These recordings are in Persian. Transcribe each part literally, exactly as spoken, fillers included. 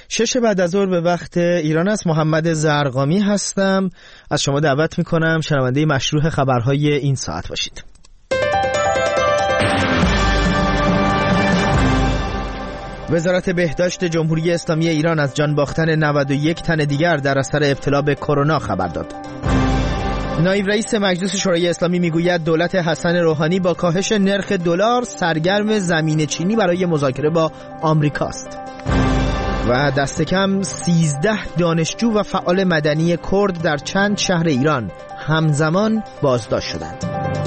شش بعد از ظهر به وقت ایران است. محمد زرقامی هستم. از شما دعوت میکنم شنونده مشروع خبرهای این ساعت باشید. وزارت بهداشت جمهوری اسلامی ایران از جان باختن نود و یک تن دیگر در اثر ابتلا به کرونا خبر داد. نایب رئیس مجلس شورای اسلامی میگوید دولت حسن روحانی با کاهش نرخ دلار سرگرم زمین چینی برای مذاکره با آمریکاست. و دست کم سیزده دانشجو و فعال مدنی کرد در چند شهر ایران همزمان بازداشت شدند.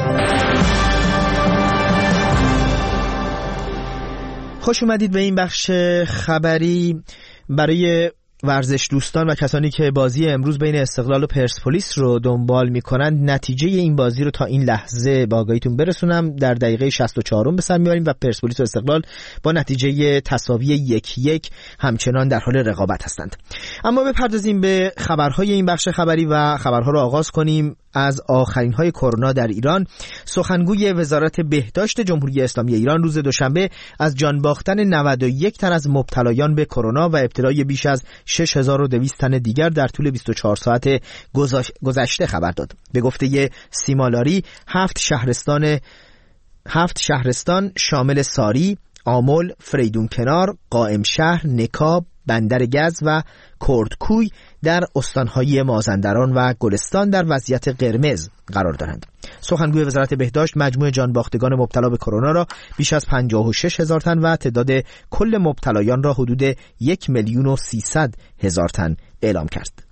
خوش اومدید به این بخش خبری. برای ورزش دوستان و کسانی که بازی امروز بین استقلال و پرسپولیس رو دنبال می‌کنند، نتیجه این بازی رو تا این لحظه با آگاهیتون برسونم. در دقیقه شصت و چهار به سر می‌بریم و پرسپولیس و استقلال با نتیجه تساوی یک یک همچنان در حال رقابت هستند. اما بپردازیم به خبرهای این بخش خبری و خبرها رو آغاز کنیم از آخرین های کرونا در ایران. سخنگوی وزارت بهداشت جمهوری اسلامی ایران روز دوشنبه از جان باختن نود و یک تن از مبتلایان به کرونا و ابتلای بیش از شش هزار و دویست تن دیگر در طول بیست و چهار ساعت گذشته خبر داد. به گفته سیمالاری هفت شهرستان هفت شهرستان شامل ساری، آمل، فریدون کنار، قائم شهر، نکاب، بندر گز و کردکوی در استانهای مازندران و گلستان در وضعیت قرمز قرار دارند. سخنگوی وزارت بهداشت مجموع جانباختگان مبتلا به کرونا را بیش از پنجاه و شش هزار تن و تعداد کل مبتلایان را حدود یک میلیون و سیصد هزار تن اعلام کرد.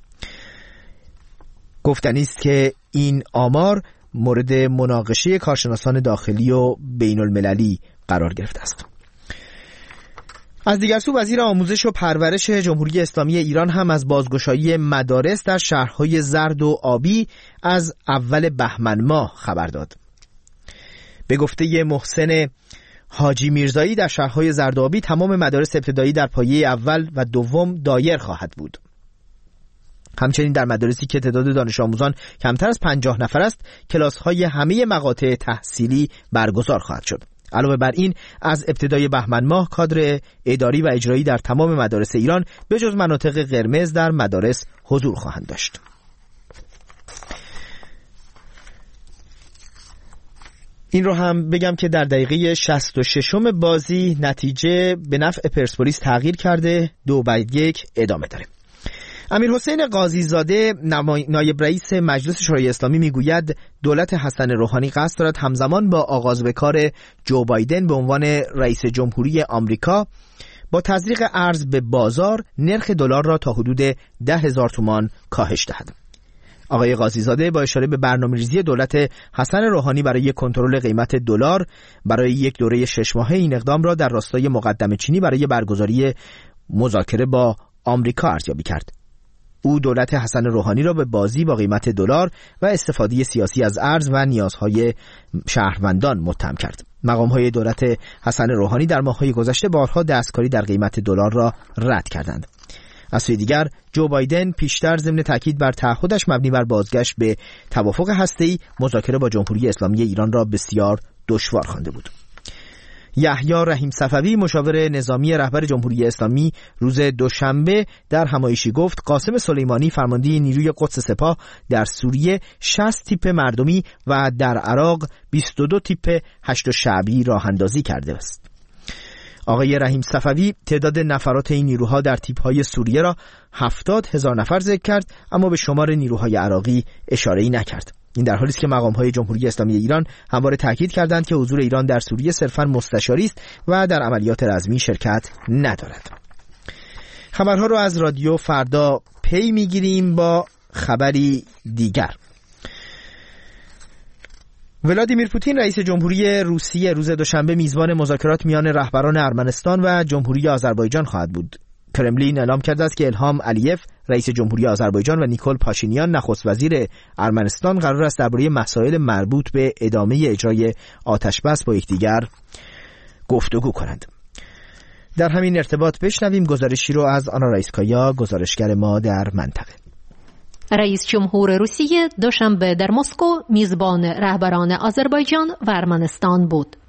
گفتنی است که این آمار مورد مناقشه کارشناسان داخلی و بین المللی قرار گرفته است. از دیگر سو وزیر آموزش و پرورش جمهوری اسلامی ایران هم از بازگشایی مدارس در شهرهای زرد و آبی از اول بهمن ماه خبر داد. به گفته محسن حاجی میرزایی در شهرهای زرد و آبی تمام مدارس ابتدایی در پایه اول و دوم دایر خواهد بود. همچنین در مدارسی که تعداد دانش آموزان کمتر از پنجاه نفر است کلاس‌های همه مقاطع تحصیلی برگزار خواهد شد. علاوه بر این از ابتدای بهمن ماه کادر اداری و اجرایی در تمام مدارس ایران به جز مناطق قرمز در مدارس حضور خواهند داشت. این رو هم بگم که در دقیقه شصت و شش بازی نتیجه به نفع پرسپولیس تغییر کرده، دو بر یک ادامه داره. امیر حسین قاضی زاده نایب رئیس مجلس شورای اسلامی میگوید دولت حسن روحانی قصد دارد همزمان با آغاز به کار جو بایدن به عنوان رئیس جمهوری آمریکا با تزریق ارز به بازار نرخ دلار را تا حدود ده هزار تومان کاهش دهد. آقای قاضی زاده با اشاره به برنامه‌ریزی دولت حسن روحانی برای کنترل قیمت دلار برای یک دوره شش ماهه این اقدام را در راستای مقدمه چینی برای برگزاری مذاکره با آمریکا ارزیابی کرد. او دولت حسن روحانی را به بازی با قیمت دلار و استفاده سیاسی از ارز و نیازهای شهروندان متهم کرد. مقام‌های دولت حسن روحانی در ماه‌های گذشته بارها دستکاری در قیمت دلار را رد کردند. از سوی دیگر جو بایدن پیشتر ضمن تاکید بر تعهدش مبنی بر بازگشت به توافق هسته‌ای مذاکره با جمهوری اسلامی ایران را بسیار دشوار خوانده بود. یحیی رحیم صفوی مشاور نظامی رهبر جمهوری اسلامی روز دوشنبه در همایشی گفت قاسم سلیمانی فرمانده نیروی قدس سپاه در سوریه شصت تیپ مردمی و در عراق بیست و دو تیپ هشت شعبی راه اندازی کرده است. آقای رحیم صفوی تعداد نفرات این نیروها در تیپ‌های سوریه را هفتاد هزار نفر ذکر کرد، اما به شمار نیروهای عراقی اشاره‌ای نکرد. این در حالی است که مقام‌های جمهوری اسلامی ایران همواره تاکید کردند که حضور ایران در سوریه صرفاً مستشاری است و در عملیات رزمی شرکت ندارد. خبرها رو از رادیو فردا پی می‌گیریم با خبری دیگر. ولادیمیر پوتین رئیس جمهوری روسیه روز دوشنبه میزبان مذاکرات میان رهبران ارمنستان و جمهوری آذربایجان خواهد بود. کرملین اعلام کرده است که الهام علیف رئیس جمهوری آذربایجان و نیکول پاشینیان نخست وزیر ارمنستان قرار است درباره مسائل مربوط به ادامه اجرای آتشبس با یکدیگر گفتگو کنند. در همین ارتباط بشنویم گزارشی رو از آنا رایسکایا، گزارشگر ما در منطقه. رئیس جمهور روسیه دوشنبه در مسکو میزبان رهبران آذربایجان و ارمنستان بود.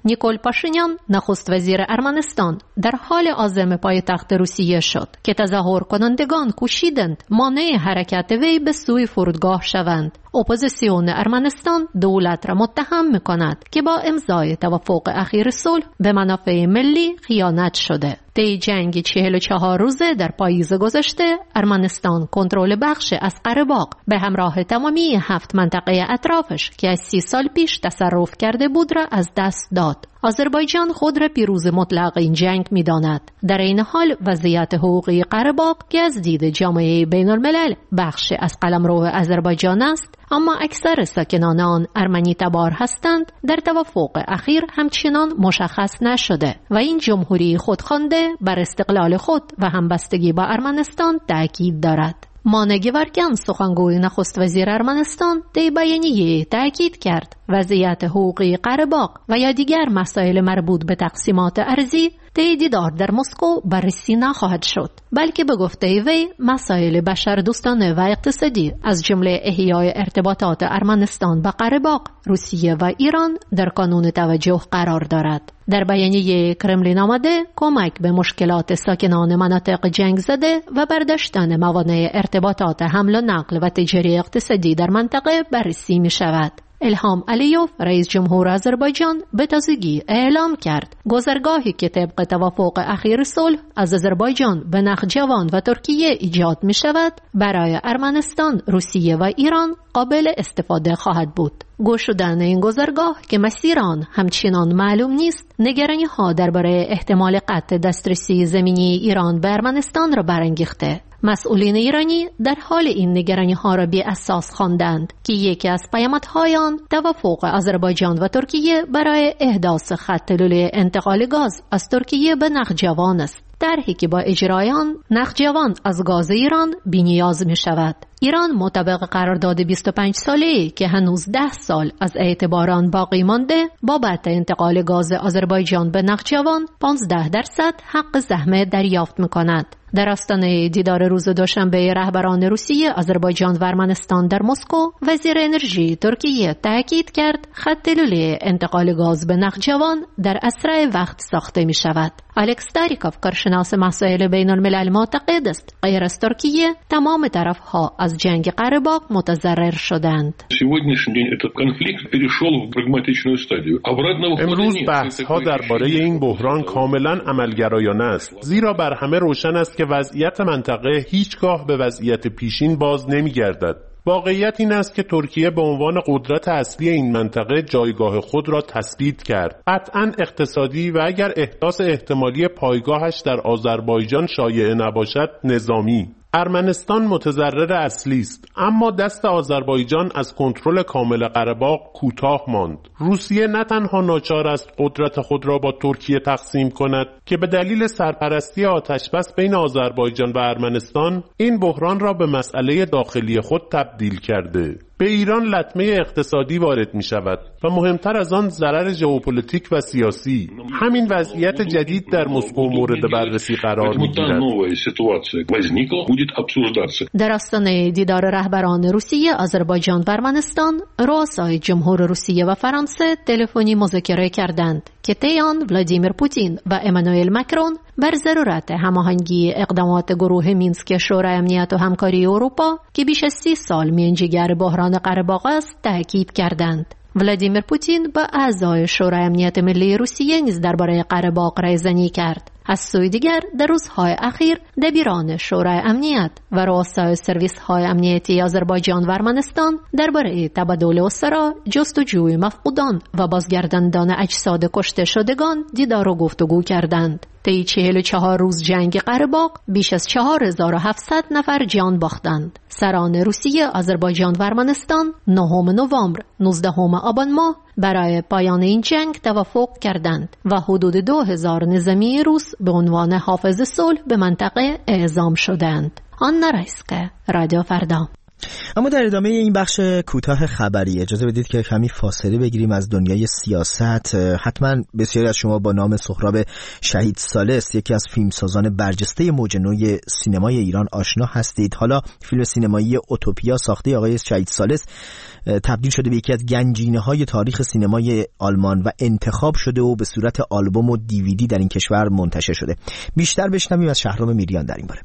نیکول پاشینیان نخست وزیر ارمنستان در حال عازم پایتخت روسیه شد که تظاهر کنندگان کوشیدند مانع حرکت وی به سوی فرودگاه شوند. اپوزیسیون ارمنستان دولت را متهم می‌کند که با امضای توافق اخیر صلح به منافع ملی خیانت شده. طی جنگ چهل و چهار روزه در پاییز گذشته ارمنستان کنترل بخش از قره باغ به همراه تمامی هفت منطقه اطرافش که از سی سال پیش تصرف کرده بود را از دست داد. آذربایجان خود را پیروز مطلق این جنگ می‌داند. در این حال وضعیت حقوقی قره باغ که از دید جامعه بین الملل بخش از قلمرو آذربایجان است، اما اکثر ساکنان آن ارمنی تبار هستند، در توافق اخیر همچنان مشخص نشده و این جمهوری خودخوانده بر استقلال خود و همبستگی با ارمنستان تأکید دارد. مانه گورگیان سخنگوی نخست وزیر ارمنستان در بیانیه تأکید کرد وضعیت حقوقی قره باغ و یا دیگر مسائل مربوط به تقسیمات ارضی در دیدار در مسکو بررسی نخواهد شد، بلکه به گفته وی مسائل بشردوستانه و اقتصادی از جمله احیای ارتباطات ارمنستان با قره باغ، روسیه و ایران در کانون توجه قرار دارد. در بیانیه کرملین آمده کمک به مشکلات ساکنان مناطق جنگ زده و برداشتن موانع ارتباطات حمل و نقل و تجاری اقتصادی در منطقه بررسی می شود. الهام علیوف رئیس جمهور آذربایجان به تازگی اعلام کرد گذرگاهی که طبق توافق اخیر صلح از آذربایجان به نخجوان و ترکیه ایجاد می شود برای ارمنستان، روسیه و ایران قابل استفاده خواهد بود. گشودن این گذرگاه که مسیر آن همچنان معلوم نیست، نگرانی ها درباره احتمال قطع دسترسی زمینی ایران به ارمنستان را برانگیخته. مسئولین ایرانی در حال این نگرانی ها را بی اساس خواندند که یکی از پیامدهای آن توافق آذربایجان و ترکیه برای احداث خط لوله انتقال گاز از ترکیه به نخجوان است، طرحی که با اجرای آن نخجوان از گاز ایران بی‌نیاز می شود. ایران مطابق قرارداد بیست و پنج ساله‌ای که هنوز ده سال از اعتبار آن باقی مانده بابت انتقال گاز آذربایجان به نخجوان پانزده درصد حق زحمت دریافت می‌کند. در آستانه دیدار روز دوشنبه رهبران روسیه، آذربایجان و ارمنستان در مسکو، وزیر انرژی ترکیه تاکید کرد خط لوله انتقال گاز به نخجوان در اسرع وقت ساخته می شود. الکس داریکوف کارشناس مسائل بین الملل معتقد است غیر از ترکیه تمام طرفها از جنگ قره باغ متضرر شدند. امروز بحث ها درباره این بحران کاملا عملگرایانه است، زیرا بر همه روشن است که وضعیت منطقه هیچگاه به وضعیت پیشین باز نمی‌گردد. واقعیت این است که ترکیه به عنوان قدرت اصلی این منطقه جایگاه خود را تثبیت کرد. قطعاً اقتصادی و اگر احداث احتمالی پایگاهش در آذربایجان شایع نباشد نظامی. ارمنستان متضرر اصلی است، اما دست آذربایجان از کنترل کامل قره باغ کوتاه ماند. روسیه نه تنها ناچار است قدرت خود را با ترکیه تقسیم کند که به دلیل سرپرستی آتشبس بین آذربایجان و ارمنستان این بحران را به مسئله داخلی خود تبدیل کرده. به ایران لطمه اقتصادی وارد می شود و مهمتر از آن ضرر ژئوپلیتیک و سیاسی. همین وضعیت جدید در مسکو مورد بررسی قرار می گیرد. در آستانه دیدار رهبران روسیه، آذربایجان و ارمنستان، رؤسای جمهور روسیه و فرانسه تلفنی مذاکره کردند که طی آن ولادیمیر پوتین و امانوئل مکرون بر ضرورت هماهنگی اقدامات گروه مینسک شورای امنیت و همکاری اروپا که بیش از سی سال میانجیگر بحران قره باغ است تاکید کردند. ولادیمیر پوتین با اعضای شورای امنیت ملی روسیه نیز درباره قره باغ رایزنی کرد. از سوی دیگر در روزهای اخیر دبیران شورای امنیت و رؤسای سرویس‌های امنیتی آذربایجان و ارمنستان درباره تبادل اسرا، جستجوی مفقودان و بازگرداندن اجساد کشته شدگان دیدار و گفتگو کردند. طی چهل و چهار روز جنگ قره باغ بیش از چهار هزار و هفتصد نفر جان باختند. سران روسیه، آذربایجان و ارمنستان نهم نوامبر نوزدهم آبان ماه برای پایان این جنگ توافق کردند و حدود دو هزار نظامی روس به عنوان حافظ صلح به منطقه اعزام شدند. آنا رایسکه، رادیو فردا. اما در ادامه این بخش کوتاه خبری اجازه بدید که کمی فاصله بگیریم از دنیای سیاست. حتما بسیاری از شما با نام سهراب شهید ثالث، یکی از فیلمسازان برجسته موج نو سینمای ایران آشنا هستید. حالا فیلم سینمایی اوتوپیا ساخته آقای شهید ثالث تبدیل شده به یکی از گنجینه‌های تاریخ سینمای آلمان و انتخاب شده و به صورت آلبوم و دیویدی در این کشور منتشر شده. بیشتر بشنویم از شهرام میریان در این باره.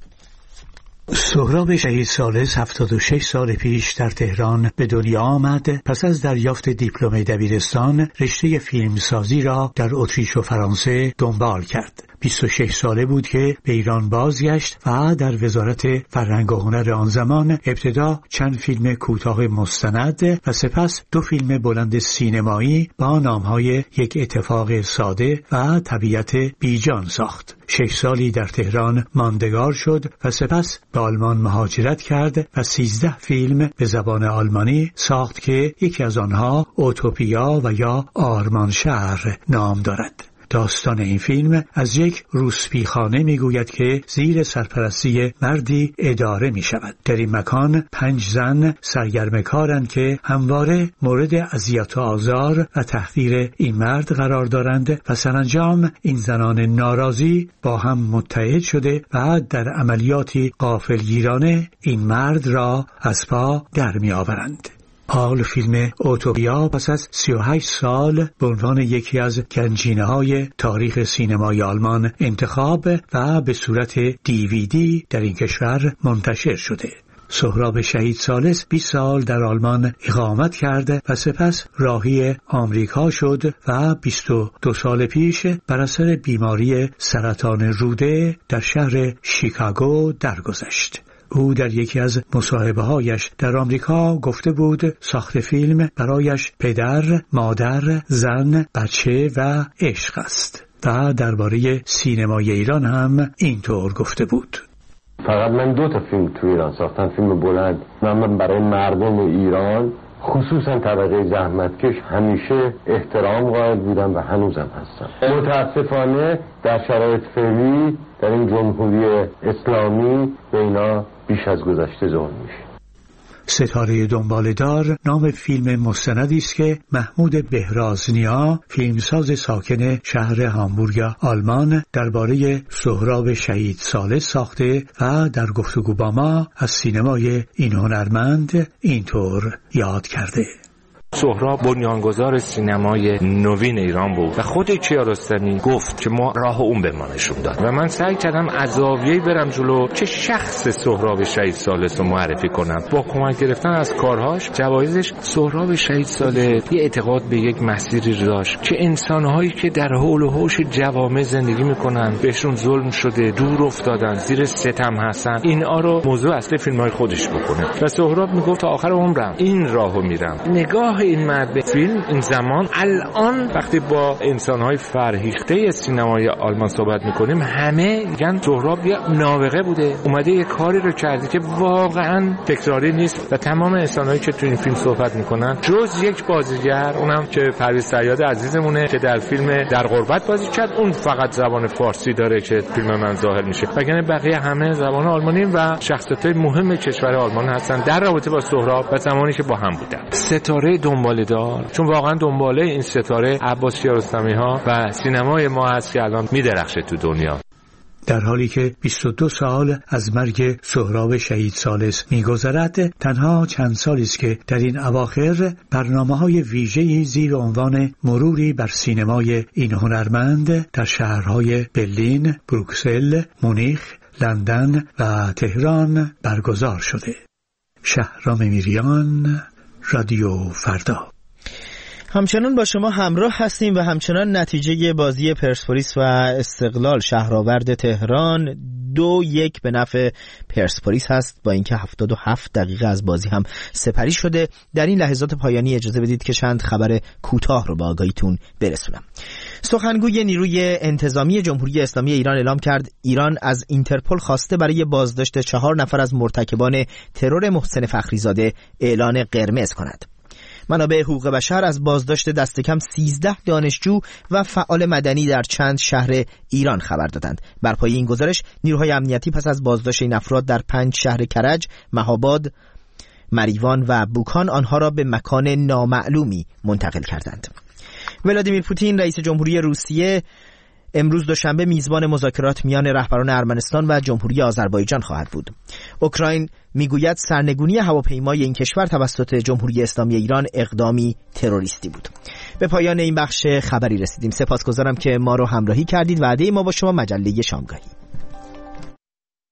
سهراب شهید ثالث هفتاد و شش سال پیش در تهران به دنیا آمد. پس از دریافت دیپلم دبیرستان رشته فیلمسازی را در اتریش و فرانسه دنبال کرد. بیست و شش ساله بود که به ایران بازگشت و در وزارت فرهنگ و هنر آن زمان ابتدا چند فیلم کوتاه مستند و سپس دو فیلم بلند سینمایی با نامهای یک اتفاق ساده و طبیعت بیجان ساخت. شش سالی در تهران ماندگار شد و سپس به آلمان مهاجرت کرد و سیزده فیلم به زبان آلمانی ساخت که یکی از آنها اوتوپیا و یا آرمان شهر نام دارد. داستان این فیلم از یک روسپیخانه میگوید که زیر سرپرستی مردی اداره می شود. در این مکان پنج زن سرگرم کارند که همواره مورد اذیت و آزار و تحقیر این مرد قرار دارند و سرانجام این زنان ناراضی با هم متحد شده و در عملیاتی غافلگیرانه این مرد را از پا در می آورند. حال فیلم اوتوپیا پس از سی و هشت سال به عنوان یکی از گنجینه‌های تاریخ سینمای آلمان انتخاب و به صورت دیویدی در این کشور منتشر شده. سهراب شهید ثالث بیست سال در آلمان اقامت کرد و سپس راهی آمریکا شد و بیست و دو سال پیش بر اثر بیماری سرطان روده در شهر شیکاگو درگذشت. او در یکی از مصاحبه‌هایش در آمریکا گفته بود ساخت فیلم برایش پدر، مادر، زن، بچه و عشق است و درباره سینمای ایران هم اینطور گفته بود. فقط من دو تا فیلم تو ایران ساختم، فیلم بلند. من برای مردم ایران خصوصا طبقه زحمتکش همیشه احترام قائل بودم و هنوزم هستم. متاسفانه در شرایط فعلی در این جمهوری اسلامی به اینا بیش از گذشته ظلم میشه. ستاره دنباله‌دار نام فیلم مستندی است که محمود بهرازنیا، فیلمساز ساکن شهر هامبورگ آلمان، درباره سهراب شهید ثالث ساخته و در گفتگو با ما از سینمای این هنرمند اینطور یاد کرده. سهراب بنیانگذار سینمای نوین ایران بود و خود کیارستمی گفت که ما راه اون به ما نشون داد و من سعی کردم از زاویه‌ای برم جلو که شخص سهراب شهید ثالث رو معرفی کنم. با کمک گرفتن از کارهاش، جوایزش، سهراب شهید ثالث یه اعتقاد به یک مسیری داشت که انسان‌هایی که در حول و حوش جوامع زندگی می‌کنن، بهشون ظلم شده، دور افتادن، زیر ستم هستن، اینا رو موضوع اصلی فیلم‌های خودش بکنه. و سهراب میگفت تا آخر عمرم این راهو میرم. نگاه این مرد به فیلم این زمان الان وقتی با انسان‌های فرهیخته سینمای آلمان صحبت می‌کنیم همه میگن سهراب یه نابغه بوده، اومده یه کاری رو کرده که واقعاً تکراری نیست و تمام انسان‌هایی که تو این فیلم صحبت می‌کنن جز یک بازیگر، اونم که پرویز صیاد عزیزمونه که در فیلم در غربت بازی کرد، اون فقط زبان فارسی داره که فیلم من ظاهر میشه، وگرنه بقیه همه زبان آلمانی و شخصیت‌های مهم کشور آلمان هستن در رابطه با سهراب و زمانی که با هم بودن. ستاره دنباله دار، چون واقعا دنباله این ستاره عباس کیارستمی ها و سینمای ما هست که الان میدرخشه تو دنیا. در حالی که بیست و دو سال از مرگ سهراب شهید ثالث می‌گذرد، تنها چند سالی است که در این اواخر برنامه‌های ویژه‌ای زیر عنوان مروری بر سینمای این هنرمند در شهرهای برلین، بروکسل، مونیخ، لندن و تهران برگزار شده. شهرام میریان، رادیو فردا. همچنان با شما همراه هستیم و همچنان نتیجه بازی پرسپولیس و استقلال شهرآورد تهران دو یک به نفع پرسپولیس هست، با اینکه هفتاد و هفت دقیقه از بازی هم سپری شده. در این لحظات پایانی اجازه بدید که چند خبر کوتاه رو به آگاهیتون برسونم. سخنگوی نیروی انتظامی جمهوری اسلامی ایران اعلام کرد ایران از اینترپل خواسته برای بازداشت چهار نفر از مرتکبان ترور محسن فخریزاده اعلان قرمز کند. منابع حقوق بشر از بازداشت دست کم سیزده دانشجو و فعال مدنی در چند شهر ایران خبر دادند. بر پایه این گزارش نیروهای امنیتی پس از بازداشت این افراد در پنج شهر کرج، مهاباد، مریوان و بوکان آنها را به مکان نامعلومی منتقل کردند. ولادیمیر پوتین رئیس جمهوری روسیه امروز دوشنبه میزبان مذاکرات میان رهبران ارمنستان و جمهوری آذربایجان خواهد بود. اوکراین میگوید سرنگونی هواپیمای این کشور توسط جمهوری اسلامی ایران اقدامی تروریستی بود. به پایان این بخش خبری رسیدیم. سپاسگزارم که ما رو همراهی کردید. وعده ما با شما مجله شامگاهی.